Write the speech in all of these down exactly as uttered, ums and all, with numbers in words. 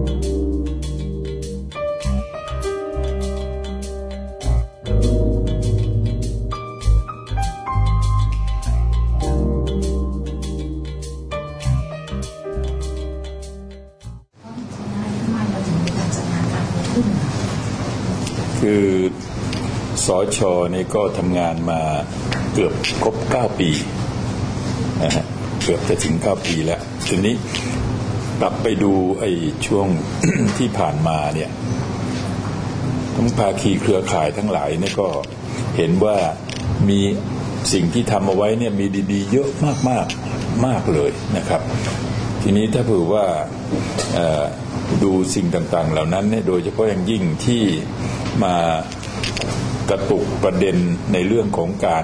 คือสช.นี่ก็ทำงานมาเกือบครบเก้าปีนะฮะเกือบจะถึงเก้าปีแล้วทีนี้กลับไปดูไอ้ช่วง ที่ผ่านมาเนี่ยทั้งภาคีเครือข่ายทั้งหลายเนี่ยก็เห็นว่ามีสิ่งที่ทำเอาไว้เนี่ยมีดีๆเยอะมากๆ มาก, มากเลยนะครับทีนี้ถ้าเผื่อว่าดูสิ่งต่างๆเหล่านั้นเนี่ยโดยเฉพาะอย่างยิ่งที่มากระตุกประเด็นในเรื่องของการ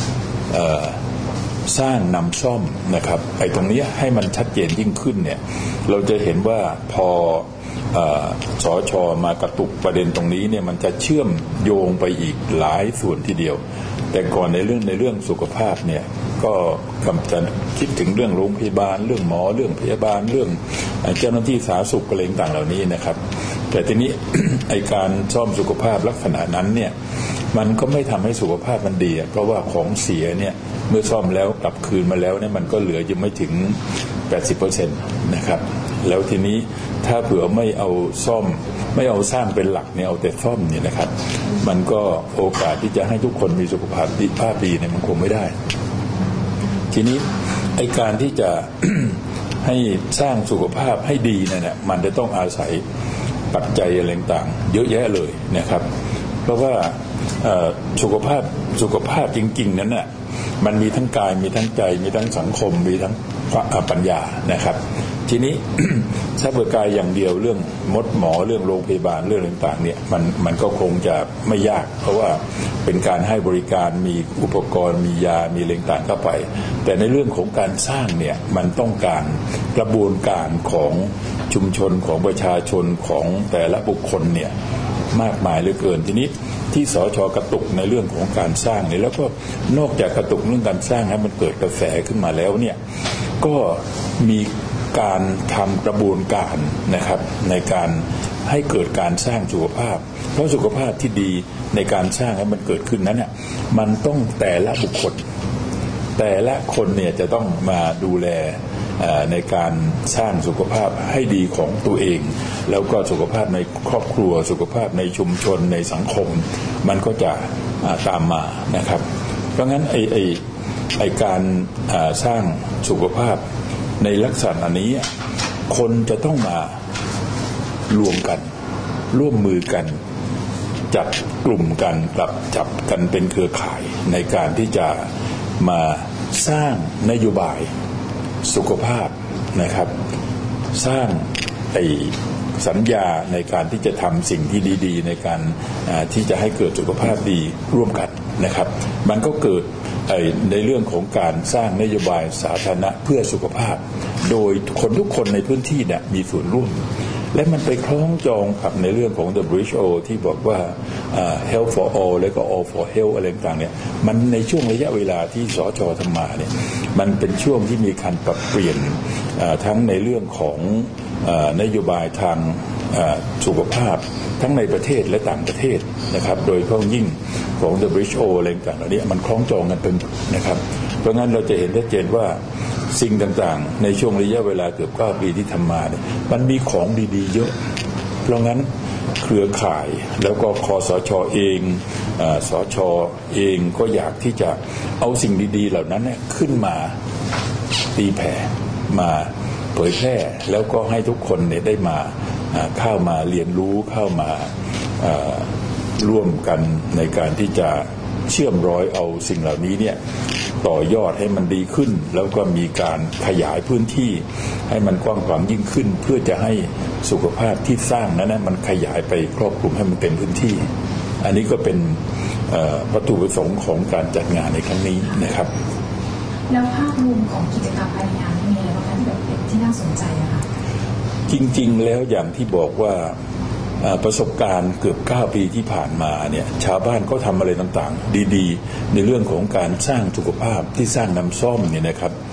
สร้างนำซ่อมนะครับไอ้ตรงนี้ให้มันชัดเจนยิ่งขึ้นเนี่ยเราจะเห็นว่าพอสช.มากระตุกประเด็นตรงนี้เนี่ยมันจะเชื่อมโยงไปอีกหลายส่วนทีเดียวแต่ก่อนในเรื่องในเรื่องสุขภาพเนี่ยก็กำลังคิดถึงเรื่องโรงพยาบาลเรื่องหมอเรื่องพยาบาลเรื่องเจ้าหน้าที่สาธารณสุขอะไรต่างๆเหล่านี้นะครับแต่ทีนี้ ไอ้การซ่อมสุขภาพลักษณะนั้นเนี่ยมันก็ไม่ทำให้สุขภาพมันดีเพราะว่าของเสียเนี่ยเมื่อซ่อมแล้วกลับคืนมาแล้วเนี่ยมันก็เหลือยังไม่ถึง แปดสิบเปอร์เซ็นต์ นะครับแล้วทีนี้ถ้าเผื่อไม่เอาซ่อมไม่เอาสร้างเป็นหลักเนี่ยเอาแต่ซ่อมเนี่ยนะครับมันก็โอกาสที่จะให้ทุกคนมีสุขภาพดีภาพดีเนี่ยมันคงไม่ได้ทีนี้ไอ้การที่จะ ให้สร้างสุขภาพให้ดีนั่นแหละมันจะต้องอาศัยปัจจัยอะไรต่างๆเยอะแยะเลยนะครับเพราะว่าสุขภาพสุขภาพจริงๆนั้นน่ะมันมีทั้งกายมีทั้งใจมีทั้งสังคมมีทั้งปัญญานะครับทีนี้ ถ้าเปิดกายอย่างเดียวเรื่องมดหมอเรื่องโรงพยาบาลเรื่องต่างๆเนี่ยมันมันก็คงจะไม่ยากเพราะว่าเป็นการให้บริการมีอุปกรณ์มียามีอะไรต่างเข้าไปแต่ในเรื่องของการสร้างเนี่ยมันต้องการกระบวนการของชุมชนของประชาชนของแต่ละบุคคลเนี่ยมากมายเหลือเกินทีนี้ที่สช.กระตุกในเรื่องของการสร้างเนี่ยแล้วก็นอกจากกระตุกเรื่องการสร้างให้มันเกิดกระแสขึ้นมาแล้วเนี่ยก็มีการทำกระบวนการนะครับในการให้เกิดการสร้างสุขภาพเพราะสุขภาพที่ดีในการสร้างให้มันเกิดขึ้นนั้นเนี่ยมันต้องแต่ละบุคคลแต่ละคนเนี่ยจะต้องมาดูแลในการสร้างสุขภาพให้ดีของตัวเองแล้วก็สุขภาพในครอบครัวสุขภาพในชุมชนในสังคมมันก็จะตามมานะครับเพราะงั้นไอ้ไอ้ไอ้การสร้างสุขภาพในลักษณะนี้คนจะต้องมารวมกันร่วมมือกันจับกลุ่มกันกับจับกันเป็นเครือข่ายในการที่จะมาสร้างนโยบายสุขภาพนะครับสร้างไอ้สัญญาในการที่จะทำสิ่งที่ดีๆในการที่จะให้เกิดสุขภาพดีร่วมกันนะครับมันก็เกิดในเรื่องของการสร้างนโยบายสาธารณะเพื่อสุขภาพโดยคนทุกคนในพื้นที่เนี่ยมีส่วนร่วมและมันไปคล้องจองกับในเรื่องของ ดับเบิลยู เอช โอ ที่บอกว่า health for all และก็ all for health อะไรต่างๆเนี่ยมันในช่วงระยะเวลาที่สช.ทำมาเนี่ยมันเป็นช่วงที่มีการปรับเปลี่ยนทั้งในเรื่องของนโยบายทางสุขภาพทั้งในประเทศและต่างประเทศนะครับโดยเฉพาะยิ่งของ ดับเบิลยู เอช โอ อะไรต่างๆเหล่านี้มันคล้องจองกันเป็นนะครับเพราะงั้นเราจะเห็นชัดเจนว่าสิ่งต่างๆในช่วงระยะเวลาเกือบเก้าปีที่ทำมาเนี่ยมันมีของดีๆเยอะเพราะงั้นเครือข่ายแล้วก็คสช.เองสช.เองก็อยากที่จะเอาสิ่งดีๆเหล่านั้นเนี่ยขึ้นมาตีแผ่มาเผยแพร่แล้วก็ให้ทุกคนเนี่ยได้มาเข้ามาเรียนรู้เข้ามาร่วมกันในการที่จะเชื่อมร้อยเอาสิ่งเหล่านี้เนี่ยต่อยอดให้มันดีขึ้นแล้วก็มีการขยายพื้นที่ให้มันกว้างขวางยิ่งขึ้นเพื่อจะให้สุขภาพที่สร้างนั้นมันขยายไปครอบคลุมให้มันเต็มพื้นที่อันนี้ก็เป็นวัตถุประสงค์ของการจัดงานในครั้งนี้นะครับแล้วภาพรวมของกิจกรรมภายในงานมีอะไรบ้างคะที่แบบที่น่าสนใจอะคะจริงๆแล้วอย่างที่บอกว่าประสบการณ์เกือบเก้าปีที่ผ่านมาเนี่ยชาวบ้านก็ทำอะไรต่างๆดีๆในเรื่องของการสร้างสุขภาพที่สร้างน้ำซ่อมเนี่ยนะครับ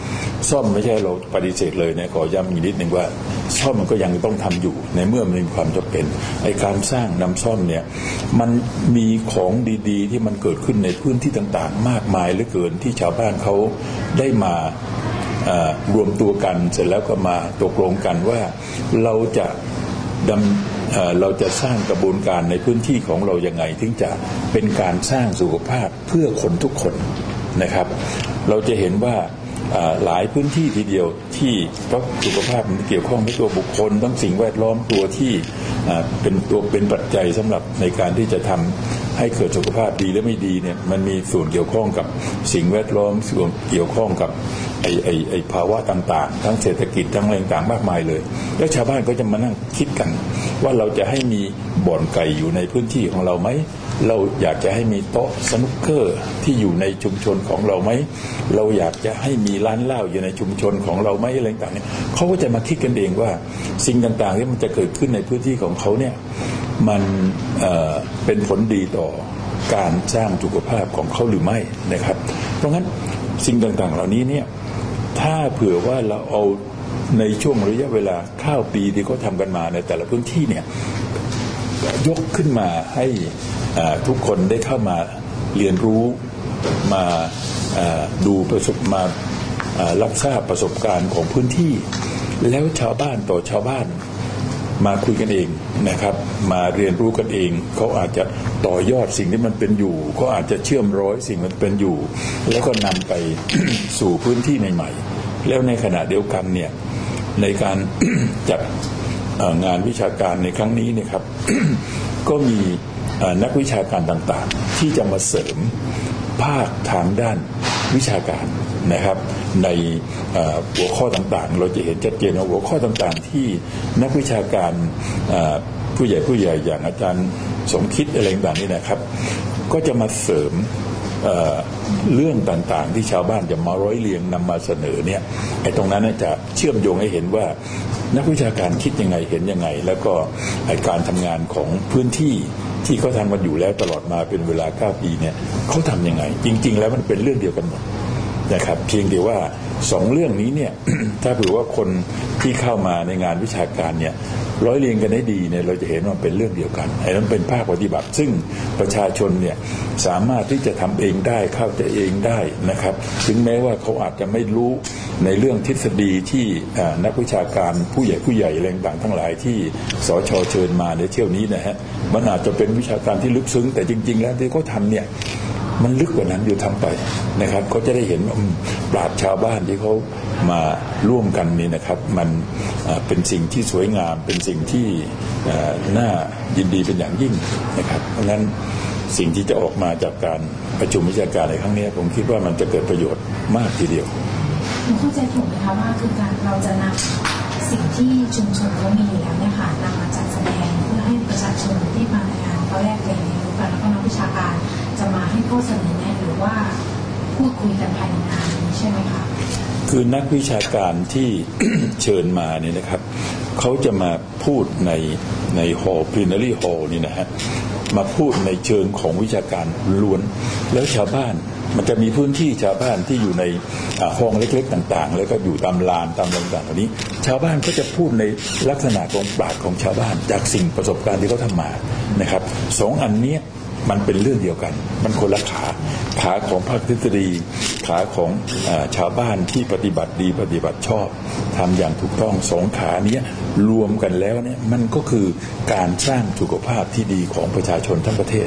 ซ่อมไม่ใช่เราปฏิเสธเลยนะขอย้ำอีกนิดนึงว่าซ่อมมันก็ยังต้องทำอยู่ในเมื่อมันมีความจำเป็นไอ้การสร้างนำซ่อมเนี่ยมันมีของดีๆที่มันเกิดขึ้นในพื้นที่ต่างๆมากมายเหลือเกินที่ชาวบ้านเขาได้มารวมตัวกันเสร็จแล้วก็มาตกลงกันว่าเราจะดำเราจะสร้างกระบวนการในพื้นที่ของเรายังไงถึงจะเป็นการสร้างสุขภาพเพื่อคนทุกคนนะครับเราจะเห็นว่าหลายพื้นที่ทีเดียวที่เพราะสุขภาพมันเกี่ยวข้องกับตัวบุคคลทั้งสิ่งแวดล้อมตัวที่เป็นตัวเป็นปัจจัยสำหรับในการที่จะทำให้เกิดสุขภาพดีและไม่ดีเนี่ยมันมีส่วนเกี่ยวข้องกับสิ่งแวดล้อมส่วนเกี่ยวข้องกับไอ้ไอ้ไอ้ภาวะต่างๆทั้งเศรษฐกิจทั้งอะไรต่างๆมากมายเลยแล้วชาวบ้านก็จะมานั่งคิดกันว่าเราจะให้มีบ่อนไก่อยู่ในพื้นที่ของเราไหมเราอยากจะให้มีโต๊ะสนุกเกอร์ที่อยู่ในชุมชนของเราไหมเราอยากจะให้มีร้านเหล้าอยู่ในชุมชนของเราไหมอะไรต่างๆเนี่ยเขาก็จะมาคิดกันเองว่าสิ่งต่างๆที่มันจะเกิดขึ้นในพื้นที่ของเขาเนี่ยมันเอ่อเป็นผลดีต่อการสร้างสุขภาพของเขาหรือไม่นะครับเพราะงั้นสิ่งต่างๆเหล่านี้เนี่ยถ้าเผื่อว่าเราเอาในช่วงระยะเวลาข้าวปีที่เขาทำกันมาในแต่ละพื้นที่เนี่ยยกขึ้นมาให้ทุกคนได้เข้ามาเรียนรู้มาดูประสบมารับทราบประสบการณ์ของพื้นที่แล้วชาวบ้านต่อชาวบ้านมาคุยกันเองนะครับมาเรียนรู้กันเองเขาอาจจะต่อยอดสิ่งที่มันเป็นอยู่เขาอาจจะเชื่อมร้อยสิ่งมันเป็นอยู่แล้วก็นำไป สู่พื้นที่ใหม่ๆแล้วในขณะเดียวกันเนี่ยในการ จัดงานวิชาการในครั้งนี้เนี่ยครับ ก็มีนักวิชาการต่างๆที่จะมาเสริมภาคทางด้านวิชาการนะครับในหัวข้อต่างๆเราจะเห็นชัดเจนว่าหัวข้อต่างๆที่นักวิชาการผู้ใหญ่ผู้ใหญ่อย่างอาจารย์สมคิดอะไรต่างๆนี่นะครับก็จะมาเสริมเอ่อเรื่องต่างๆที่ชาวบ้านจะมาร้อยเรียงนำมาเสนอเนี่ยไอ้ตรงนั้นจะเชื่อมโยงให้เห็นว่านักวิชาการคิดยังไงเห็นยังไงแล้วก็ไอ้การทำงานของพื้นที่ที่เขาทำกันอยู่แล้วตลอดมาเป็นเวลาเก้าปีเนี่ยเขาทำยังไงจริงๆแล้วมันเป็นเรื่องเดียวกันหมดนะครับเพียงแต่ว่าสองเรื่องนี้เนี่ย ถ้าเผื่อว่าคนที่เข้ามาในงานวิชาการเนี่ยร้อยเรียงกันได้ดีเนี่ยเราจะเห็นว่าเป็นเรื่องเดียวกันไอ้นั้นเป็นภาคปฏิบัติซึ่งประชาชนเนี่ยสามารถที่จะทำเองได้เข้าใจเองได้นะครับถึงแม้ว่าเขาอาจจะไม่รู้ในเรื่องทฤษฎีที่นักวิชาการผู้ใหญ่ผู้ใหญ่แรงต่างทั้งหลายที่สช.เชิญมาในเที่ยวนี้นะฮะมันอาจจะเป็นวิชาการที่ลึกซึ้งแต่จริงๆแล้วที่เขาทำเนี่ยมันลึกกว่านั้นอยู่ทำไปนะครับก็จะได้เห็นปราชญ์ชาวบ้านที่เขามาร่วมกันนี่นะครับมันเป็นสิ่งที่สวยงามเป็นสิ่งที่น่ายินดีเป็นอย่างยิ่งนะครับเพราะฉะนั้นสิ่งที่จะออกมาจากการประชุมวิชาการในครั้งนี้ผมคิดว่ามันจะเกิดประโยชน์มากทีเดียวผมเข้าใจถูกไหมคะว่าคือการเราจะนำสิ่งที่ชุมชนเขามีแล้วเนี่ยค่ะนำมาจัดแสดงเพื่อให้ประชาชนที่มาในงานเขาแลกเปลี่ยนเรียนรู้กันแล้วก็นักวิชาการจะมาให้ข้อเสนอแนะหรือว่าพูดคุยกันภายในงานนี้ใช่ไหมคะคือนักวิชาการที่ เชิญมาเนี่ยนะครับเขาจะมาพูดในในฮอลล์ plenary hall นี่นะฮะมาพูดในเชิงของวิชาการล้วนแล้วชาวบ้านมันจะมีพื้นที่ชาวบ้านที่อยู่ในห้องเล็กๆต่างๆแล้วก็อยู่ตามลานตามอะไรต่างๆเหล่านี้ชาวบ้านก็จะพูดในลักษณะของปราชญ์ของชาวบ้านจากสิ่งประสบการณ์ที่เขาทำมานะครับสองอันนี้มันเป็นเรื่องเดียวกันมันคนละขาขาของภาคทฤษฎีขาของชาวบ้านที่ปฏิบัติดีปฏิบัติชอบทำอย่างถูกต้องสองขานี้รวมกันแล้วเนี่ยมันก็คือการสร้างสุขภาพที่ดีของประชาชนทั้งประเทศ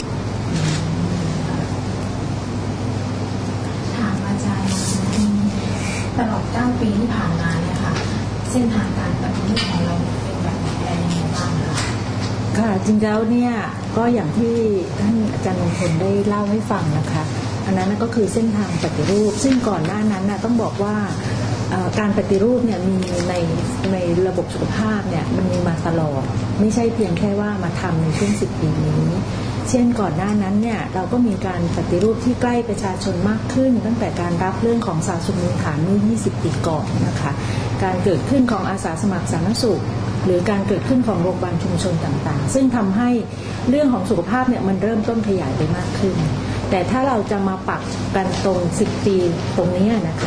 ถามอาจารย์ตลอดเก้าปีที่ผ่านมาเนี่ยค่ะเส้นทางการปฏิบัติของเราเป็นแบบไหนอะไรยังไงบ้างคะค่ะจริงแล้วเนี่ยก็อย่างที่ท่านอาจารย์มงคลได้เล่าให้ฟังนะคะอันนั้นก็คือเส้นทางปฏิรูปซึ่งก่อนหน้านั้นนะต้องบอกว่าการปฏิรูปเนี่ยมีในในระบบสุขภาพเนี่ยมันมีมาตลอดไม่ใช่เพียงแค่ว่ามาทำในช่วงสิบปีนี้เช่นก่อนหน้านั้นเนี่ยเราก็มีการปฏิรูปที่ใกล้ประชาชนมากขึ้นตั้งแต่การรับเรื่องของสาธารณสุขมูลฐานเมื่อยี่สิบปีก่อนนะคะการเกิดขึ้นของอาสาสมัครสาธารณสุขหรือการเกิดขึ้นของโรงพยาบาลชุมชนต่างๆซึ่งทำให้เรื่องของสุขภาพเนี่ยมันเริ่มต้นขยายไปมากขึ้นแต่ถ้าเราจะมาปักกันตรงสิบปีตรงนี้นะคะ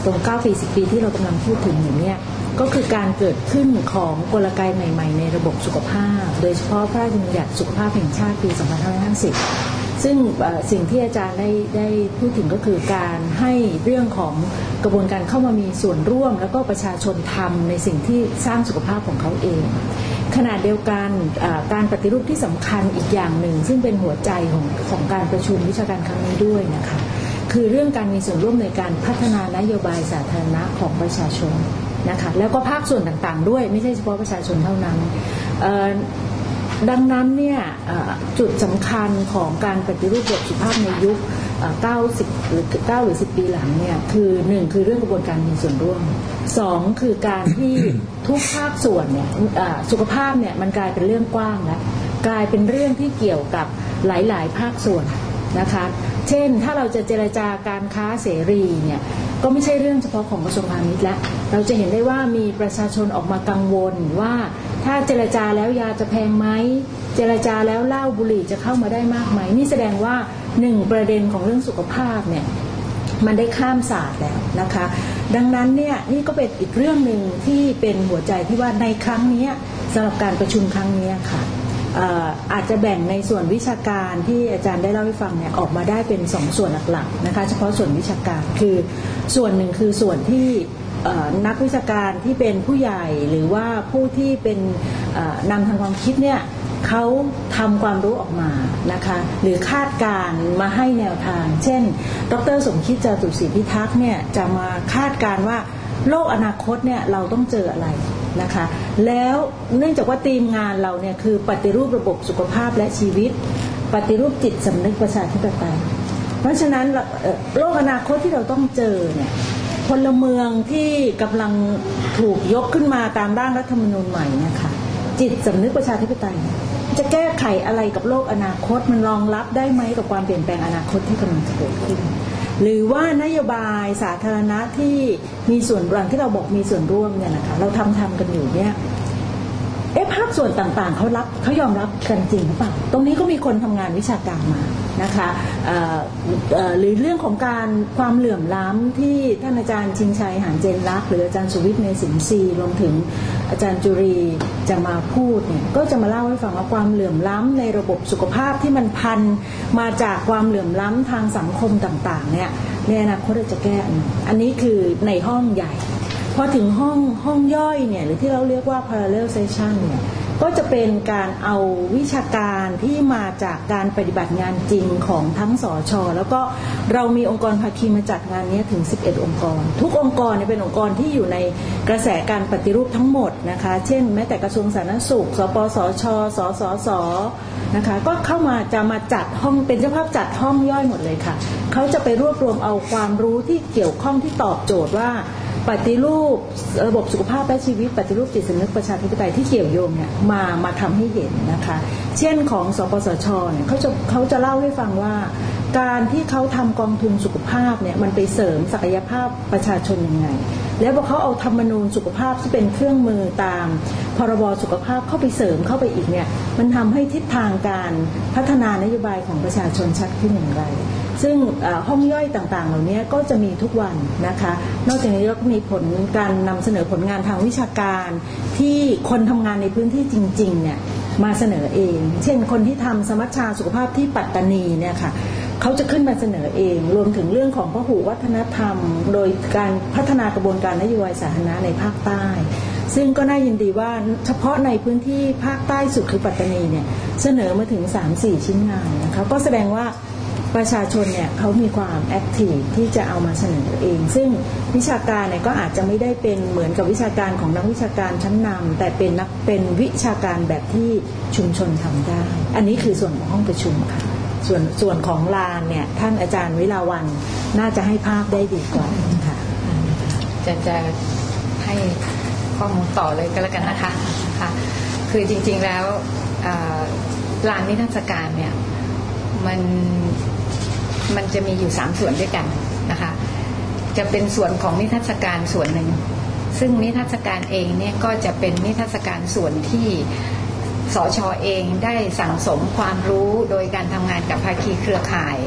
ตรงเก้าปีสิบปีที่เรากำลังพูดถึงอยู่เนี่ยก็คือการเกิดขึ้นของกลไกใหม่ๆในระบบสุขภาพโดยเฉพาะพระราชบัญญัติสุขภาพแห่งชาติปีสองพันห้าร้อยห้าสิบซึ่งสิ่งที่อาจารย์ได้ได้พูดถึงก็คือการให้เรื่องของกระบวนการเข้ามามีส่วนร่วมแล้วก็ประชาชนทำในสิ่งที่สร้างสุขภาพของเขาเองขณะเดียวกันการปฏิรูปที่สำคัญอีกอย่างหนึ่งซึ่งเป็นหัวใจของของการประชุมวิชาการครั้งนี้ด้วยนะคะคือเรื่องการมีส่วนร่วมในการพัฒนานโยบายสาธารณะของประชาชนนะคะแล้วก็ภาคส่วนต่างๆด้วยไม่ใช่เฉพาะประชาชนเท่านั้นดังนั้นเนี่ยจุดสำคัญของการปฏิรูประบบสุขภาพในยุคเก้าสิบหรือเก้าหรือสิบปีหลังเนี่ยคือหนึ่งคือเรื่องกระบวนการมีส่วนร่วมสองคือการที่ทุกภาคส่วนเนี่ยสุขภาพเนี่ยมันกลายเป็นเรื่องกว้างแล้วกลายเป็นเรื่องที่เกี่ยวกับหลายๆภาคส่วนนะคะเช่นถ้าเราจะเจรจาการค้าเสรีเนี่ยก็ไม่ใช่เรื่องเฉพาะของกระทรวงพาณิชย์แล้วเราจะเห็นได้ว่ามีประชาชนออกมากังวลว่าถ้าเจรจาแล้วยาจะแพงไหมเจรจาแล้วเหล้าบุหรี่จะเข้ามาได้มากไหมนี่แสดงว่าหนึ่งประเด็นของเรื่องสุขภาพเนี่ยมันได้ข้ามศาสตร์แล้วนะคะดังนั้นเนี่ยนี่ก็เป็นอีกเรื่องหนึ่งที่เป็นหัวใจที่ว่าในครั้งนี้สำหรับการประชุมครั้งนี้ค่ะอาจจะแบ่งในส่วนวิชาการที่อาจารย์ได้เล่าให้ฟังเนี่ยออกมาได้เป็นสองส่วนหลักๆนะคะเฉพาะส่วนวิชาการคือส่วนหนึ่งคือส่วนที่นักวิชาการที่เป็นผู้ใหญ่หรือว่าผู้ที่เป็นนำทางความคิดเนี่ยเขาทำความรู้ออกมานะคะหรือคาดการมาให้แนวทางเช่นดร.สมคิดจตุศรีพิทักษ์เนี่ยจะมาคาดการว่าโลกอนาคตเนี่ยเราต้องเจออะไรนะคะแล้วเนื่องจากว่าธีมงานเราเนี่ยคือปฏิรูประบบสุขภาพและชีวิตปฏิรูปจิตสำนึกประชาธิปไตยเพราะฉะนั้นโลกอนาคตที่เราต้องเจอเนี่ยพลเมืองที่กำลังถูกยกขึ้นมาตามร่างรัฐธรรมนูญใหม่นะคะจิตสำนึกประชาธิปไตยจะแก้ไขอะไรกับโลกอนาคตมันรองรับได้ไหมกับความเปลี่ยนแปลงอนาคตที่กำลังจะเกิดขึ้นหรือว่านโยบายสาธารณะที่มีส่วนร่วมที่เราบอกมีส่วนร่วมเนี่ยนะคะเราทำทำกันอยู่เนี่ยเอ๊ะภาคส่วนต่างๆเขารับเขายอมรับกันจริงหรือเปล่าตรงนี้ก็มีคนทำงานวิชาการมานะคะหรือเรื่องของการความเหลื่อมล้ำที่ท่านอาจารย์ชิงชัยหานเจนรักหรืออาจารย์สุวิทย์เมสินทรีย์รวมถึงอาจารย์จุรีจะมาพูดเนี่ยก็จะมาเล่าให้ฟังว่าความเหลื่อมล้ำในระบบสุขภาพที่มันพันมาจากความเหลื่อมล้ำทางสังคมต่างๆเนี่ยในอนาคตจะแก้อันนี้คือในห้องใหญ่พอถึงห้องห้องย่อยเนี่ยหรือที่เราเรียกว่า parallel session เนี่ยก็จะเป็นการเอาวิชาการที่มาจากการปฏิบัติงานจริงของทั้งสช.แล้วก็เรามีองค์กรภาคีมาจัดงานนี้ถึงสิบเอ็ดองค์กรทุกองค์กรเนี่ยเป็นองค์กรที่อยู่ในกระแสการปฏิรูปทั้งหมดนะคะเช่นแม้แต่กระทรวงสาธารณสุขสปสช.สสส.นะคะก็เข้ามาจะมาจัดห้องเป็นเจ้าภาพจัดห้องย่อยหมดเลยค่ะเขาจะไปรวบรวมเอาความรู้ที่เกี่ยวข้องที่ตอบโจทย์ว่าปฏิรูประบบสุขภาพและชีวิตปฏิรูปจิตสำนึกประชาธิปไตยที่เกี่ยวโยงเนี่ยมามาทำให้เห็นนะคะเช่นของสปสช.เนี่ยเขาจะเขาจะเล่าให้ฟังว่าการที่เขาทำกองทุนสุขภาพเนี่ยมันไปเสริมศักยภาพประชาชนยังไงแล้วพอเขาเอาธรรมนูญสุขภาพที่เป็นเครื่องมือตามพรบสุขภาพเข้าไปเสริมเข้าไปอีกเนี่ยมันทำให้ทิศทางการพัฒนานโยบายของประชาชนชัดขึ้นอย่างไรซึ่งห้องย่อยต่างๆเหล่านี้ก็จะมีทุกวันนะคะนอกจากนี้เราก็มีผลการนำเสนอผลงานทางวิชาการที่คนทำงานในพื้นที่จริงๆเนี่ยมาเสนอเองเช่นคนที่ทำสมัชชาสุขภาพที่ปัตตานีเนี่ยค่ะเขาจะขึ้นมาเสนอเองรวมถึงเรื่องของพหุวัฒนธรรมโดยการพัฒนากระบวนการนโยบายสาธารณะในภาคใต้ซึ่งก็น่ายินดีว่าเฉพาะในพื้นที่ภาคใต้สุดคือปัตตานีเนี่ยเสนอมาถึง สามสี่ ชิ้นงานนะคะก็แสดงว่าประชาชนเนี่ยเขามีความแอคทีฟที่จะเอามาเสนอเองซึ่งวิชาการเนี่ยก็อาจจะไม่ได้เป็นเหมือนกับวิชาการของนักวิชาการชั้นนำแต่เป็นนักเป็นวิชาการแบบที่ชุมชนทำได้อันนี้คือส่วนของห้องประชุมค่ะส่วนส่วนของลานเนี่ยท่านอาจารย์วิลาวันน่าจะให้ภาพได้ดีกว่าค่ะจะจะให้ข้อมูลต่อเลยก็แล้วกันนะคะค่ะคือจริงๆแล้วลานนิทรรศการเนี่ยมันมันจะมีอยู่สามส่วนด้วยกันนะคะจะเป็นส่วนของนิทรรศการส่วนหนึ่งซึ่งนิทรรศการเองเนี่ยก็จะเป็นนิทรรศการส่วนที่สช.เองได้สั่งสมความรู้โดยการทำงานกับภาคีเครือข่าย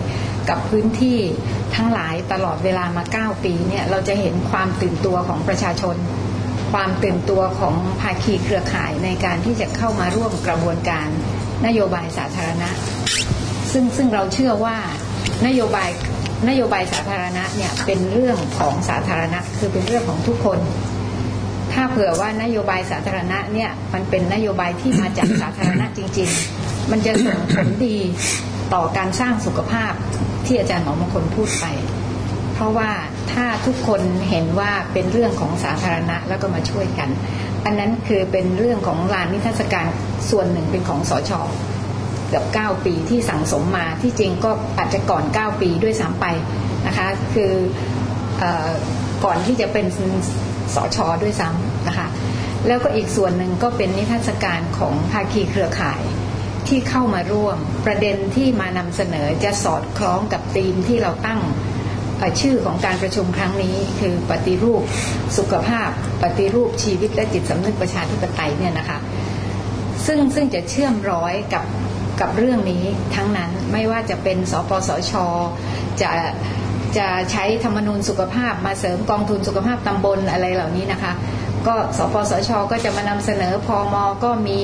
กับพื้นที่ทั้งหลายตลอดเวลามาเก้าปีเนี่ยเราจะเห็นความตื่นตัวของประชาชนความตื่นตัวของภาคีเครือข่ายในการที่จะเข้ามาร่วมกระบวนการนโยบายสาธารณะซึ่งซึ่งเราเชื่อว่านโยบายนโยบายสาธารณะเนี่ยเป็นเรื่องของสาธารณะคือเป็นเรื่องของทุกคนถ้าเผื่อว่านโยบายสาธารณะเนี่ยมันเป็นนโยบายที่มาจากสาธารณะจริงๆมันจะส่งผลดีต่อการสร้างสุขภาพที่อาจารย์หมอมงคลพูดไปเพราะว่าถ้าทุกคนเห็นว่าเป็นเรื่องของสาธารณะแล้วก็มาช่วยกันอันนั้นคือเป็นเรื่องของลานนิทรรศการส่วนหนึ่งเป็นของสช.เกือบเก้าปีที่สั่งสมมาที่จริงก็อาจจะก่อนเก้าปีด้วยซ้ำไปนะคะคือเอ่อก่อนที่จะเป็นสช.ด้วยซ้ำนะคะแล้วก็อีกส่วนหนึ่งก็เป็นนิทรรศการของภาคีเครือข่ายที่เข้ามาร่วมประเด็นที่มานำเสนอจะสอดคล้องกับธีมที่เราตั้งชื่อของการประชุมครั้งนี้คือปฏิรูปสุขภาพปฏิรูปชีวิตและจิตสำนึกประชาธิปไตยเนี่ยนะคะซึ่งซึ่งจะเชื่อมร้อยกับกับเรื่องนี้ทั้งนั้นไม่ว่าจะเป็นสปสช.จะจะใช้ธรรมนูญสุขภาพมาเสริมกองทุนสุขภาพตำบลอะไรเหล่านี้นะคะก็สปสช.ก็จะมานำเสนอพม.ก็มี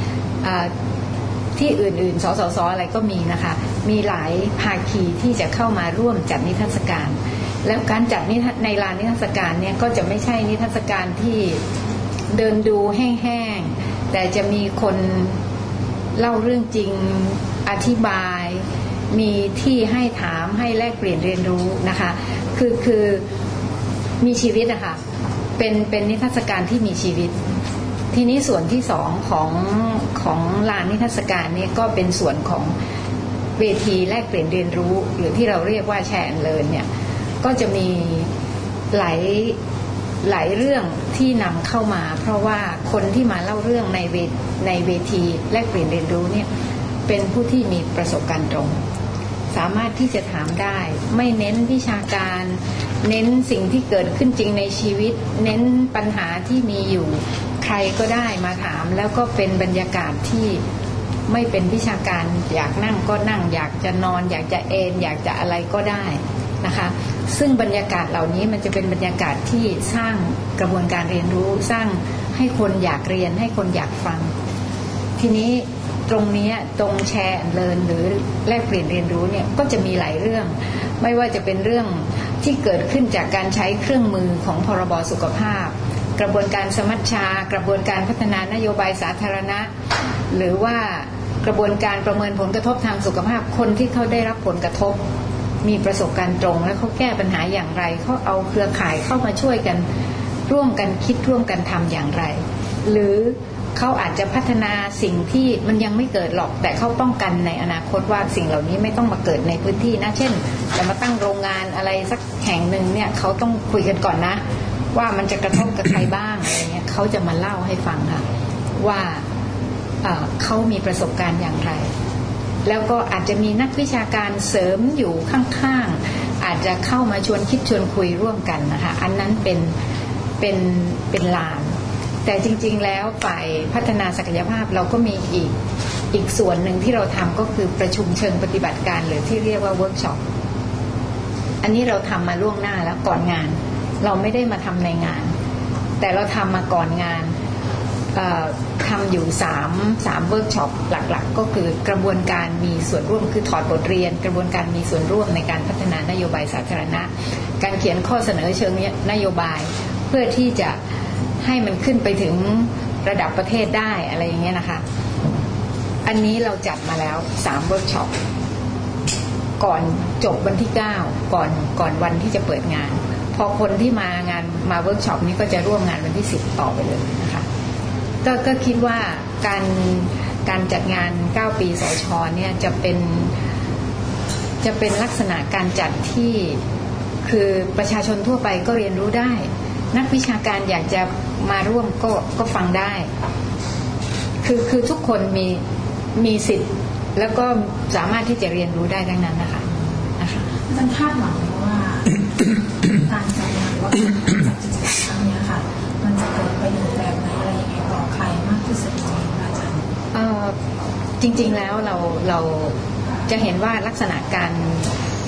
ที่อื่นๆสสส.อะไรก็มีนะคะมีหลายภาคีที่จะเข้ามาร่วมจัดนิทรรศการแล้วการจัดนิทรรศในลานนิทรรศการเนี่ยก็จะไม่ใช่นิทรรศการที่เดินดูแห้งๆแต่จะมีคนเล่าเรื่องจริงอธิบายมีที่ให้ถามให้แลกเปลี่ยนเรียนรู้นะคะคือคือมีชีวิตนะคะเป็นเป็นนิทรรศการที่มีชีวิตทีนี้ส่วนที่สองของของลานนิทรรศการนี้ก็เป็นส่วนของเวทีแลกเปลี่ยนเรียนรู้หรือที่เราเรียกว่าแชร์แอนด์เลิร์นเนี่ยก็จะมีหลายหลายเรื่องที่นำเข้ามาเพราะว่าคนที่มาเล่าเรื่องในเวในเวทีแลกเปลี่ยนเรียนรู้เนี่ยเป็นผู้ที่มีประสบการณ์ตรงสามารถที่จะถามได้ไม่เน้นวิชาการเน้นสิ่งที่เกิดขึ้นจริงในชีวิตเน้นปัญหาที่มีอยู่ใครก็ได้มาถามแล้วก็เป็นบรรยากาศที่ไม่เป็นวิชาการอยากนั่งก็นั่งอยากจะนอนอยากจะเอนอยากจะอะไรก็ได้นะคะซึ่งบรรยากาศเหล่านี้มันจะเป็นบรรยากาศที่สร้างกระบวนการเรียนรู้สร้างให้คนอยากเรียนให้คนอยากฟังทีนี้ตรงนี้ตรงแชร์แอนด์เลิร์นหรือแลกเปลี่ยนเรียนรู้เนี่ยก็จะมีหลายเรื่องไม่ว่าจะเป็นเรื่องที่เกิดขึ้นจากการใช้เครื่องมือของพรบสุขภาพกระบวนการสมัชชากระบวนการพัฒนานโยบายสาธารณะหรือว่ากระบวนการประเมินผลกระทบทางสุขภาพคนที่เขาได้รับผลกระทบมีประสบการณ์ตรงและเขาแก้ปัญหาอย่างไรเขาเอาเครือข่ายเข้ามาช่วยกันร่วมกันคิดร่วมกันทำอย่างไรหรือเขาอาจจะพัฒนาสิ่งที่มันยังไม่เกิดหรอกแต่เขาป้องกันในอนาคตว่าสิ่งเหล่านี้ไม่ต้องมาเกิดในพื้นที่นะเช่นจะมาตั้งโรงงานอะไรสักแห่งหนึ่งเนี่ยเขาต้องคุยกันก่อนนะว่ามันจะกระทบกับใครบ้างอะไรเงี้ยเขาจะมาเล่าให้ฟังค่ะว่าเขามีประสบการณ์อย่างไรแล้วก็อาจจะมีนักวิชาการเสริมอยู่ข้างๆอาจจะเข้ามาชวนคิดชวนคุยร่วมกันนะคะอันนั้นเป็นเป็นเป็นลานแต่จริงๆแล้วฝ่ายพัฒนาศักยภาพเราก็มีอีกอีกส่วนหนึ่งที่เราทำก็คือประชุมเชิงปฏิบัติการหรือที่เรียกว่าเวิร์กช็อปอันนี้เราทำมาล่วงหน้าแล้วก่อนงานเราไม่ได้มาทำในงานแต่เราทำมาก่อนงานทำอยู่สามสามเวิร์กช็อปหลักๆก็คือกระบวนการมีส่วนร่วมคือถอดบทเรียนกระบวนการมีส่วนร่วมในการพัฒนานโยบายสาธารณะการเขียนข้อเสนอเชิงนโยบายเพื่อที่จะให้มันขึ้นไปถึงระดับประเทศได้อะไรอย่างเงี้ยนะคะอันนี้เราจัดมาแล้วสามเวิร์กช็อปก่อนจบวันที่เก้าก่อนก่อนวันที่จะเปิดงานพอคนที่มางานมาเวิร์กช็อปนี้ก็จะร่วมงานวันที่สิบต่อไปเลยนะคะก็ก็คิดว่าการการจัดงานเก้าปีสช.เนี่ยจะเป็นจะเป็นลักษณะการจัดที่คือประชาชนทั่วไปก็เรียนรู้ได้นักวิชาการอยากจะมาร่วมก็ก็ฟังได้คือคือทุกคนมีมีสิทธิ์แล้วก็สามารถที่จะเรียนรู้ได้ดังนั้นนะคะนะคะมันคาดหวังว่าการจัดงานว่าจัดกิจกรรมครั้งนี้ค่ะมันจะเกิดประโยชน์แบบไหนอะไรยังไงต่อใครมากที่สุดไหมอาจารย์เอ่อจริงๆแล้วเราเราจะเห็นว่าลักษณะการ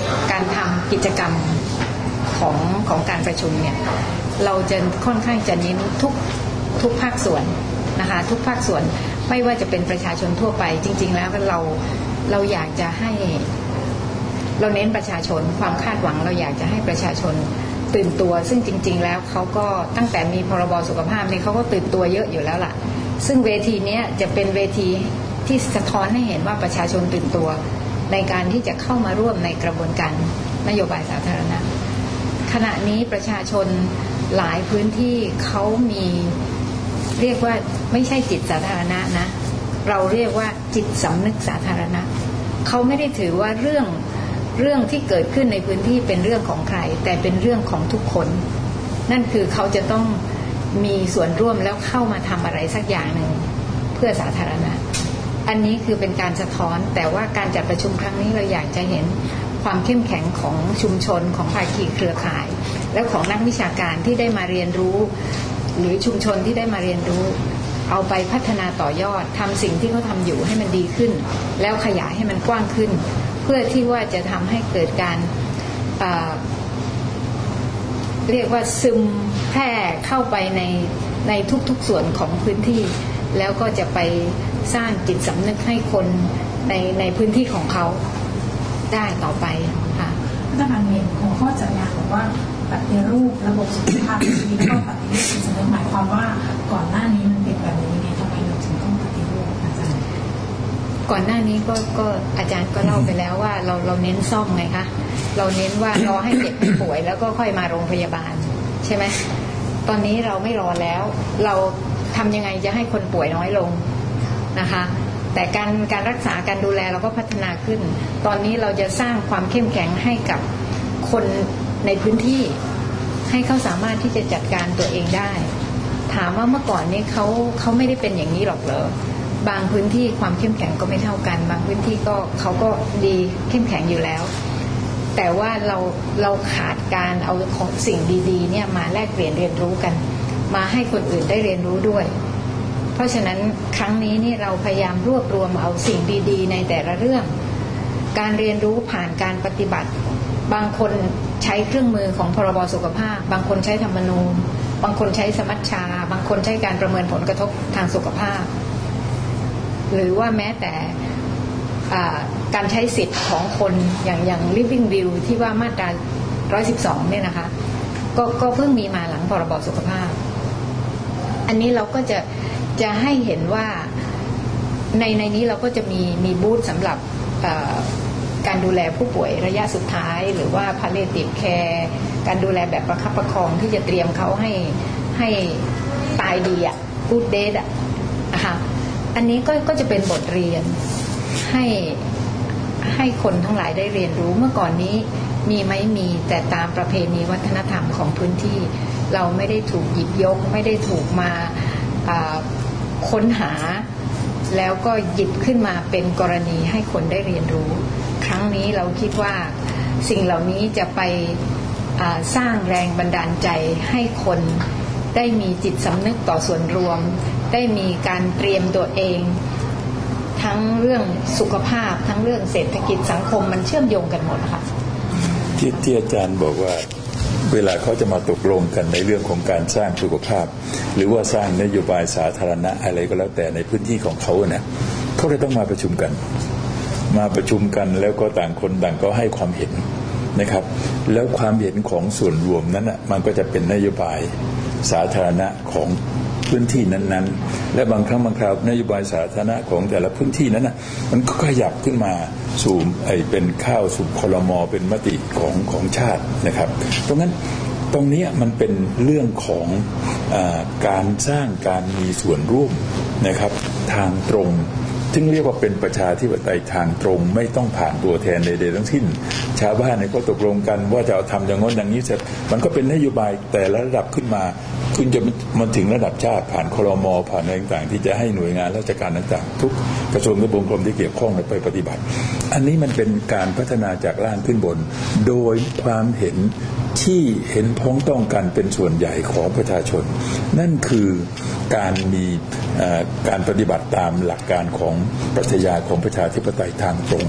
การทำกิจกรรมของของการประชุมเนี่ยเราจะค่อนข้างจะเน้นทุกทุกภาคส่วนนะคะทุกภาคส่วนไม่ว่าจะเป็นประชาชนทั่วไปจริงๆแล้วเราเราอยากจะให้เราเน้นประชาชนความคาดหวังเราอยากจะให้ประชาชนตื่นตัวซึ่งจริงๆแล้วเขาก็ตั้งแต่มีพรบสุขภาพเนี่ยเขาก็ตื่นตัวเยอะอยู่แล้วล่ะซึ่งเวทีนี้จะเป็นเวทีที่สะท้อนให้เห็นว่าประชาชนตื่นตัวในการที่จะเข้ามาร่วมในกระบวนการนโยบายสาธารณะขณะนี้ประชาชนหลายพื้นที่เขามีเรียกว่าไม่ใช่จิตสาธารณะนะเราเรียกว่าจิตสำนึกสาธารณะเขาไม่ได้ถือว่าเรื่องเรื่องที่เกิดขึ้นในพื้นที่เป็นเรื่องของใครแต่เป็นเรื่องของทุกคนนั่นคือเขาจะต้องมีส่วนร่วมแล้วเข้ามาทำอะไรสักอย่างหนึ่งเพื่อสาธารณะอันนี้คือเป็นการสะท้อนแต่ว่าการจัดประชุมครั้งนี้เราอยากจะเห็นความเข้มแข็งของชุมชนของภาคีเครือข่ายและของนักวิชาการที่ได้มาเรียนรู้หรือชุมชนที่ได้มาเรียนรู้เอาไปพัฒนาต่อยอดทำสิ่งที่เขาทำอยู่ให้มันดีขึ้นแล้วขยายให้มันกว้างขึ้นเพื่อที่ว่าจะทำให้เกิดการเอ่อเรียกว่าซึมแพร่เข้าไปในในทุกๆส่วนของพื้นที่แล้วก็จะไปสร้างจิตสำนึกให้คนในในพื้นที่ของเขาได้ต่อไปค่ะรัฐบาลเห็นหัวข้อจัดงานบอกว่าปฏิรูประบบสุขภาพชีวิตต้องปฏิรูปจิตสำนึกหมายความว่าก่อนหน้านี้มันเป็นแบบนี้ไงทำไมเราถึงต้องปฏิรูปอาจารย์ก่อนหน้านี้ก็ก็อาจารย์ก็เล่าไปแล้วว่าเราเราเน้นซ่อมไงคะเราเน้นว่ารอให้เจ็บให้ป่วยแล้วก็ค่อยมาโรงพยาบาลใช่ไหมตอนนี้เราไม่รอแล้วเราทำยังไงจะให้คนป่วยน้อยลงนะคะแต่การการรักษาการดูแลเราก็พัฒนาขึ้นตอนนี้เราจะสร้างความเข้มแข็งให้กับคนในพื้นที่ให้เขาสามารถที่จะจัดการตัวเองได้ถามว่าเมื่อก่อนนี้เขาเขาไม่ได้เป็นอย่างนี้หรอกเหรอบางพื้นที่ความเข้มแข็งก็ไม่เท่ากันบางพื้นที่ก็เขาก็ดีเข้มแข็งอยู่แล้วแต่ว่าเราเราขาดการเอาของสิ่งดีๆเนี่ยมาแลกเปลี่ยนเรียนรู้กันมาให้คนอื่นได้เรียนรู้ด้วยเพราะฉะนั้นครั้งนี้นี่เราพยายามรวบรวมเอาสิ่งดีๆในแต่ละเรื่องการเรียนรู้ผ่านการปฏิบัติบางคนใช้เครื่องมือของพรบสุขภาพบางคนใช้ธรรมนูญบางคนใช้สมัชชาบางคนใช้การประเมินผลกระทบทางสุขภาพหรือว่าแม้แต่การใช้สิทธิ์ของคนอย่างอย่าง Living Will ที่ว่ามาตราหนึ่งร้อยสิบสองเนี่ยนะคะก็ก็เพิ่งมีมาหลังพรบสุขภาพอันนี้เราก็จะจะให้เห็นว่าในในนี้เราก็จะมีมีบูธสำหรับการดูแลผู้ป่วยระยะสุดท้ายหรือว่า palliative care การดูแลแบบประคับประคองที่จะเตรียมเขาให้ให้ตายดีอ่ะ good death อ่ะนะคะอันนี้ก็ก็จะเป็นบทเรียนให้ให้คนทั้งหลายได้เรียนรู้เมื่อก่อนนี้มีไหมมีแต่ตามประเพณีวัฒนธรรมของพื้นที่เราไม่ได้ถูกหยิบยกไม่ได้ถูกมาค้นหาแล้วก็หยิบขึ้นมาเป็นกรณีให้คนได้เรียนรู้ครั้งนี้เราคิดว่าสิ่งเหล่านี้จะไปสร้างแรงบันดาลใจให้คนได้มีจิตสำนึกต่อส่วนรวมได้มีการเตรียมตัวเองทั้งเรื่องสุขภาพทั้งเรื่องเศรษฐกิจสังคมมันเชื่อมโยงกันหมดค่ะที่ที่อาจารย์บอกว่าเวลาเขาจะมาตกลงกันในเรื่องของการสร้างสุขภาพหรือว่าสร้างนโยบายสาธารณะอะไรก็แล้วแต่ในพื้นที่ของเขาเนี่ยเขาเลยต้องมาประชุมกันมาประชุมกันแล้วก็ต่างคนต่างก็ให้ความเห็นนะครับแล้วความเห็นของส่วนรวมนั้นอ่ะมันก็จะเป็นนโยบายสาธารณะของพื้นที่นั้นๆและบางครั้งบางคราวนโยบายสาธารณะของแต่ละพื้นที่นั้นน่ะมันก็ขยับขึ้นมาสู่ไอ้เป็นข้าวสู่ครม.เป็นมติของของชาตินะครับตรงนั้นตรงนี้มันเป็นเรื่องของอ่าการสร้างการมีส่วนร่วมนะครับทางตรงซึ่งเรียกว่าเป็นประชาธิปไตยทางตรงไม่ต้องผ่านตัวแทนใดๆทั้งสิ้นชาวบ้านเนี่ยก็ตกลงกันว่าจะเอาทำอย่างนั้นอย่างนี้เสร็จมันก็เป็นนโยบายแต่ละระดับขึ้นมาคุณจะมันถึงระดับชาติผ่านครม.ผ่านอะไรต่างๆที่จะให้หน่วยงานราชการต่างๆทุกกระทรวงทบวงกรมที่เกี่ยวข้องไปปฏิบัติอันนี้มันเป็นการพัฒนาจากล่างขึ้นบนโดยความเห็นที่เห็นพ้องต้องกันเป็นส่วนใหญ่ของประชาชนนั่นคือการมีการปฏิบัติตามหลักการของปรัชญาของประชาธิปไตยทางตรง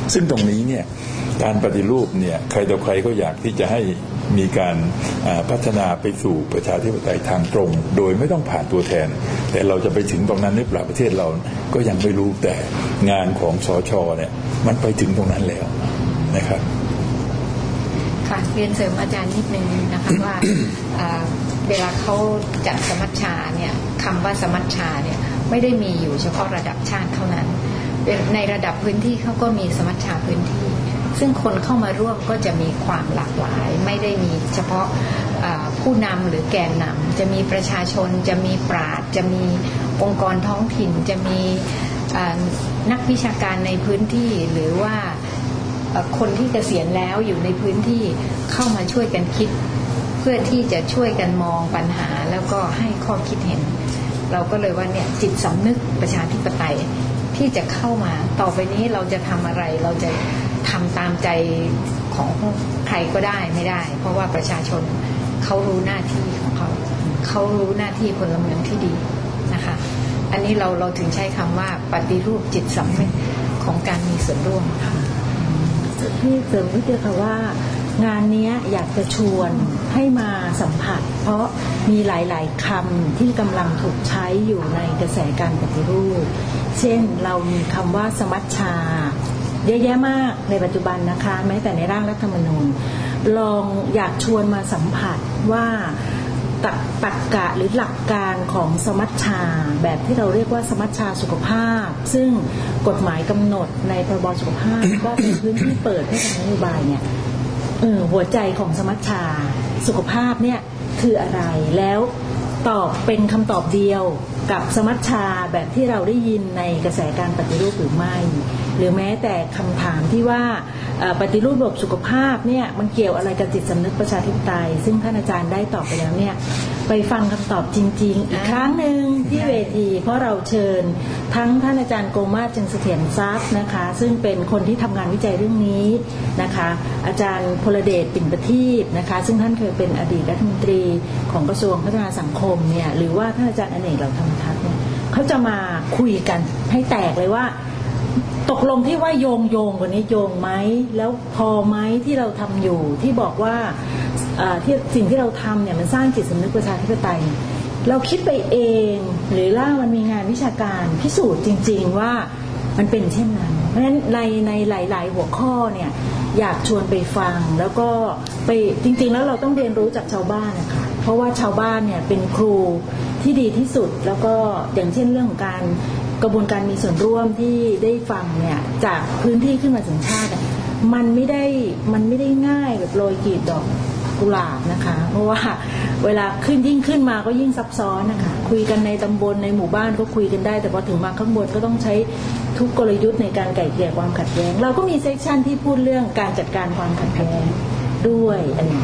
ซึ่งตรงนี้เนี่ยการปฏิรูปเนี่ยใครต่อใครก็อยากที่จะให้มีการพัฒนาไปสู่ประชาธิปไตยทางตรงโดยไม่ต้องผ่านตัวแทนแต่เราจะไปถึงตรงนั้นหรือเปล่าประเทศเราก็ยังไม่รู้แต่งานของสช.เนี่ยมันไปถึงตรงนั้นแล้วนะครับค่ะเรียนเสริมอาจารย์นิดนึงนะคะว่า เวลาเขาจัดสมัชชาเนี่ยคำว่าสมัชชาเนี่ยไม่ได้มีอยู่เฉพาะระดับชาติเท่านั้นในระดับพื้นที่เขาก็มีสมัชชาพื้นที่ซึ่งคนเข้ามาร่วมก็จะมีความหลากหลายไม่ได้มีเฉพาะผู้นำหรือแกนนำจะมีประชาชนจะมีปราชญ์จะมีองค์กรท้องถิ่นจะมีนักวิชาการในพื้นที่หรือว่าคนที่เกษียณแล้วอยู่ในพื้นที่เข้ามาช่วยกันคิดเพื่อที่จะช่วยกันมองปัญหาแล้วก็ให้ข้อคิดเห็นเราก็เลยว่าเนี่ยจิตสำนึกประชาธิปไตยที่จะเข้ามาต่อไปนี้เราจะทำอะไรเราจะทำตามใจของใครก็ได้ไม่ได้เพราะว่าประชาชนเขารู้หน้าที่ของเขาเขารู้หน้าที่พลเมืองที่ดีนะคะอันนี้เราเราถึงใช้คำว่าปฏิรูปจิตสำนึกของการมีส่วนร่วมค่ะที่เสริมก็คือค่ะว่างานนี้อยากจะชวนให้มาสัมผัสเพราะมีหลายๆคำที่กำลังถูกใช้อยู่ในกระแสการปฏิรูปเช่นเรามีคำว่าสมัชชาเยอะแยะมากในปัจจุบันนะคะแม้แต่ในร่างรัฐธรรมนูญลองอยากชวนมาสัมผัสว่าตักตรรกะหรือหลักการของสมัชชาแบบที่เราเรียกว่าสมัชชาสุขภาพซึ่งกฎหมายกำหนดในพรบสุขภาพ ว่าเป็นพื้นที่เปิดให้ทำนโยบายเนี่ยเออหัวใจของสมัชชาสุขภาพเนี่ยคืออะไรแล้วตอบเป็นคำตอบเดียวกับสมัชชาแบบที่เราได้ยินในกระแสการปฏิรูปหรือไม่หรือแม้แต่คำถามที่ว่าปฏิรูประบบสุขภาพเนี่ยมันเกี่ยวอะไรกับจิตสำนึกประชาธิปไตยซึ่งท่านอาจารย์ได้ตอบไปแล้วเนี่ยไปฟังคำตอบจริงๆอีกครั้งหนึ่งที่เวทีเพราะเราเชิญทั้งท่านอาจารย์โกมาศ จึงเสถียรทรัพย์นะคะซึ่งเป็นคนที่ทำงานวิจัยเรื่องนี้นะคะอาจารย์พลเดช ปิ่นประทีปนะคะซึ่งท่านเคยเป็นอดีตรัฐมนตรีของกระทรวงพัฒนาสังคมเนี่ยหรือว่าท่านอาจารย์อเนกเหล่าธรรมทัศน์เนี่ยเขาจะมาคุยกันให้แตกเลยว่าตกลงที่ว่าโยงโยงกว่านี้โยงไหมแล้วพอไหมที่เราทำอยู่ที่บอกว่าที่สิ่งที่เราทำเนี่ยมันสร้างจิตสำนึกประชาธิปไตยเราคิดไปเองหรือล่ามันมีงานวิชาการพิสูจน์จริงๆว่ามันเป็นเช่นนั้นเพราะฉะนั้นในในหลายๆหัวข้อเนี่ยอยากชวนไปฟังแล้วก็ไปจริงๆแล้วเราต้องเรียนรู้จากชาวบ้านนะคะเพราะว่าชาวบ้านเนี่ยเป็นครูที่ดีที่สุดแล้วก็อย่างเช่นเรื่องของการกระบวนการมีส่วนร่วมที่ได้ฟังเนี่ยจากพื้นที่ขึ้นมาถึงชาติมันไม่ได้มันไม่ได้ง่ายแบบโรยกลีบดอกกุหลาบนะคะเพราะว่าเวลาขึ้นยิ่งขึ้นมาก็ยิ่งซับซ้อนนะคะคุยกันในตำบลในหมู่บ้านก็คุยกันได้แต่พอถึงมาข้างบนก็ต้องใช้ทุกกลยุทธ์ในการไกล่เกลี่ยความขัดแย้งเราก็มีเซสชันที่พูดเรื่องการจัดการความขัดแย้งด้วยอันนี้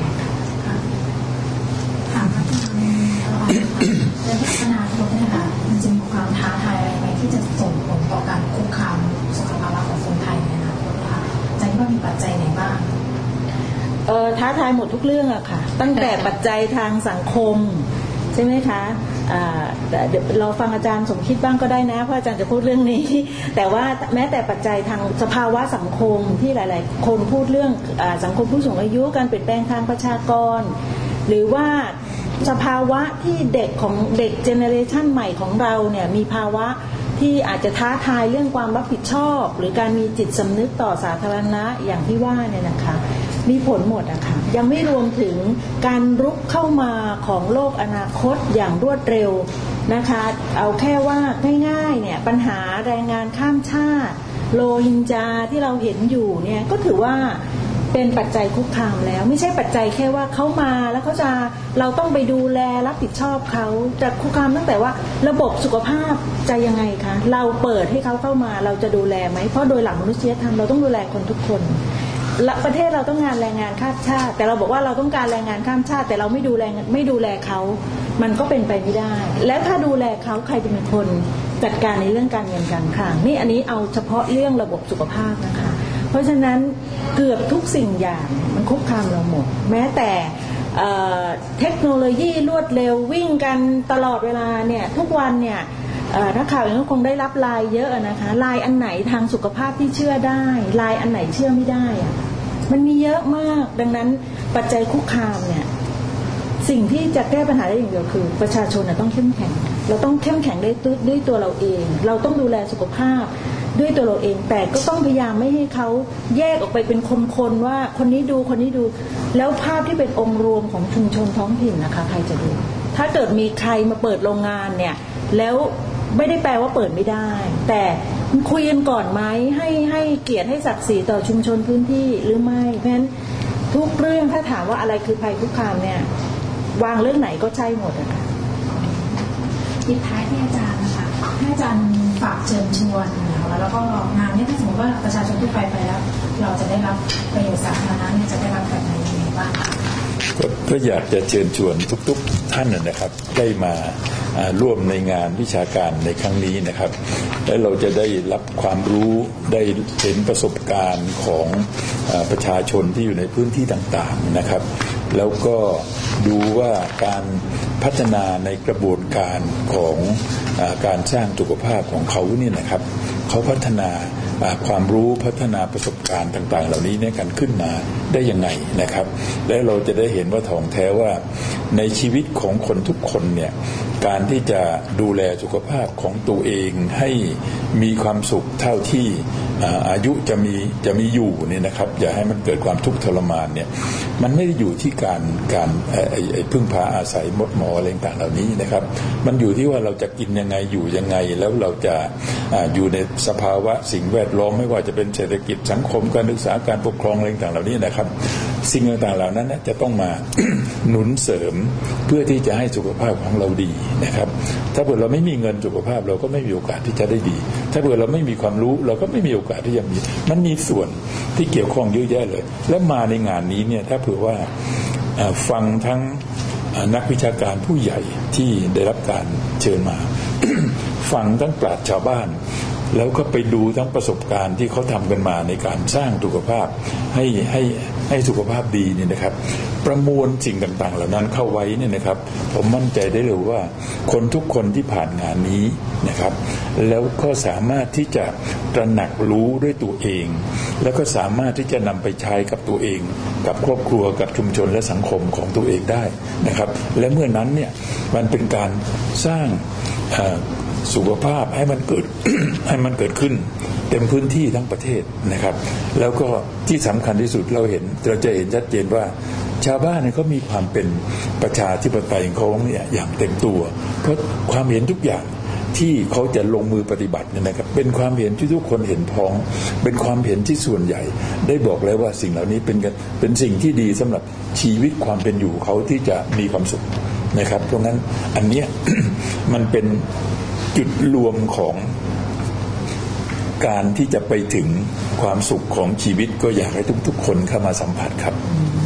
ถามอาจารย์ในพัฒนาโลกเนี่ยค่ะมันจะมีความท้าทายอะไรไหมที่จะส่งผลต่อการคุกคามสุขภาพของคนไทยในอนาคตนะคะอาจารย์ว่ามีปัจจัยไหนบ้างเอ่อท้าทายหมดทุกเรื่องอะค่ะตั้งแต่ปัจจัยทางสังคมใช่ไหมคะอ่าเดี๋ยวเราฟังอาจารย์สมคิดบ้างก็ได้นะเพราะอาจารย์จะพูดเรื่องนี้แต่ว่าแม้แต่ปัจจัยทางสภาวะสังคมที่หลายๆคนพูดเรื่องอ่าสังคมผู้สูงอายุการเปลี่ยนแปลงทางประชากรหรือว่าสภาวะที่เด็กของเด็กเจเนอเรชันใหม่ของเราเนี่ยมีภาวะที่อาจจะท้าทายเรื่องความรับผิดชอบหรือการมีจิตสำนึกต่อสาธารณะอย่างที่ว่าเนี่ยนะคะมีผลหมดอะค่ะยังไม่รวมถึงการรุกเข้ามาของโลกอนาคตอย่างรวดเร็วนะคะเอาแค่ว่าง่ายๆเนี่ยปัญหาแรงงานข้ามชาติโรฮิงญาที่เราเห็นอยู่เนี่ยก็ถือว่าเป็นปัจจัยคุกคามแล้วไม่ใช่ปัจจัยแค่ว่าเขามาแล้วเขาจะเราต้องไปดูแลรับผิดชอบเขาจะคุกคามตั้งแต่ว่าระบบสุขภาพจะยังไงคะเราเปิดให้เขาเข้ามาเราจะดูแลไหมเพราะโดยหลักมนุษยธรรมเราต้องดูแลคนทุกคนประเทศเราต้องการแรงงานข้ามชาติแต่เราบอกว่าเราต้องการแรงงานข้ามชาติแต่เราไม่ดูแลไม่ดูแลเขามันก็เป็นไปไม่ได้แล้วถ้าดูแลเขาใครจะเป็นคนจัดการในเรื่องการเงินการคลังนี่อันนี้เอาเฉพาะเรื่องระบบสุขภาพนะคะเพราะฉะนั้นเกือบทุกสิ่งอย่างมันคุกคามเราหมดแม้แต่เทคโนโลยีรวดเร็ววิ่งกันตลอดเวลาเนี่ยทุกวันเนี่ยนักข่าวเองก็คงได้รับไลน์เยอะนะคะไลน์อันไหนทางสุขภาพที่เชื่อได้ไลน์อันไหนเชื่อไม่ได้อะมันมีเยอะมากดังนั้นปัจจัยคุกคามเนี่ยสิ่งที่จะแก้ปัญหาได้อย่างเดียวคือประชาชนต้องเข้มแข็งเราต้องเข้มแข็งได้ด้วยตัวเราเองเราต้องดูแลสุขภาพด้วยตัวเราเองแต่ก็ต้องพยายามไม่ให้เขาแยกออกไปเป็นคนๆว่าคนนี้ดูคนนี้ดูแล้วภาพที่เป็นองค์รวมของชุมชนท้องถิ่นนะคะใครจะดูถ้าเกิดมีใครมาเปิดโรงงานเนี่ยแล้วไม่ได้แปลว่าเปิดไม่ได้แต่คุยกันก่อนไหมให้ให้เกียรติให้ศักดิ์ศรีต่อชุมชนพื้นที่หรือไม่เพราะฉะนั้นทุกเรื่องถ้าถามว่าอะไรคือภัยคุกคามเนี่ยวางเรื่องไหนก็ใช่หมดนะคะปิดท้ายที่อาจารย์นะคะให้อาจารย์ฝากเชิญชวนนะคะแล้วก็งานนี้ถ้าสมมติว่าประชาชนที่ไปไปแล้วเราจะได้รับประโยชน์สาธารณะเนี่ยจะได้รับแบบไหนยังไงบ้างคะก็อยากจะเชิญชวนทุกๆท่านนะครับได้มาร่วมในงานวิชาการในครั้งนี้นะครับและเราจะได้รับความรู้ได้เห็นประสบการณ์ของประชาชนที่อยู่ในพื้นที่ต่างๆนะครับแล้วก็ดูว่าการพัฒนาในกระบวนการของการสร้างสุขภาพของเขาเนี่ยนะครับเขาพัฒนาความรู้พัฒนาประสบการณ์ต่างๆเหล่านี้เนี่ยกันขึ้นมาได้ยังไงนะครับและเราจะได้เห็นว่าถ่องแท้ว่าในชีวิตของคนทุกคนเนี่ยการที่จะดูแลสุขภาพของตัวเองให้มีความสุขเท่าที่อายุจะมีจะมีอยู่เนี่ยนะครับอย่าให้มันเกิดความทุกข์ทรมานเนี่ยมันไม่ได้อยู่ที่การการไอ้พึ่งพาอาศัยมดหมออะไรต่างๆเหล่านี้นะครับมันอยู่ที่ว่าเราจะกินยังไงอยู่ยังไงแล้วเราจะอยู่ในสภาวะสิ่งแวดล้อมไม่ว่าจะเป็นเศรษฐกิจสังคมการศึกษาการปกครองอะไรต่างๆเหล่านี้นะครับสิ่งต่างๆเหล่านั้นจะต้องมา หนุนเสริมเพื่อที่จะให้สุขภาพของเราดีนะครับถ้าเกิดเราไม่มีเงินสุขภาพเราก็ไม่มีโอกาสที่จะได้ดีถ้าเกิดเราไม่มีความรู้เราก็ไม่มีโอกาสที่จะมีมันมีส่วนที่เกี่ยวข้องเยอะแยะเลยและมาในงานนี้เนี่ยถ้าเผื่อว่าฟังทั้งนักวิชาการผู้ใหญ่ที่ได้รับการเชิญมา ฟังทั้งปราชญ์ชาวบ้านแล้วก็ไปดูทั้งประสบการณ์ที่เขาทำกันมาในการสร้างสุขภาพให้ให้ให้สุขภาพดีเนี่ยนะครับประมวลสิ่งต่างๆเหล่านั้นเข้าไว้เนี่ยนะครับผมมั่นใจได้เลยว่าคนทุกคนที่ผ่านงานนี้นะครับแล้วก็สามารถที่จะตระหนักรู้ด้วยตัวเองแล้วก็สามารถที่จะนำไปใช้กับตัวเองกับครอบครัวกับชุมชนและสังคมของตัวเองได้นะครับและเมื่อนั้นเนี่ยมันเป็นการสร้างสุขภาพให้มันเกิด ให้มันเกิดขึ้นเต็มพื้นที่ทั้งประเทศนะครับแล้วก็ที่สำคัญที่สุดเราเห็นเราจะเห็นชัดเจนว่าชาวบ้านเนี่ยเขามีความเป็นประชาธิปไตยของเขาเนี่ยอย่างเต็มตัวเพราะความเห็นทุกอย่างที่เขาจะลงมือปฏิบัติเนี่ยนะครับเป็นความเห็นที่ทุกคนเห็นพ้องเป็นความเห็นที่ส่วนใหญ่ได้บอกแล้วว่าสิ่งเหล่านี้เป็นเป็นสิ่งที่ดีสำหรับชีวิตความเป็นอยู่เขาที่จะมีความสุขนะครับเพราะงั้นอันเนี้ย มันเป็นจุดรวมของการที่จะไปถึงความสุขของชีวิตก็อยากให้ทุกๆคนเข้ามาสัมผัสครับ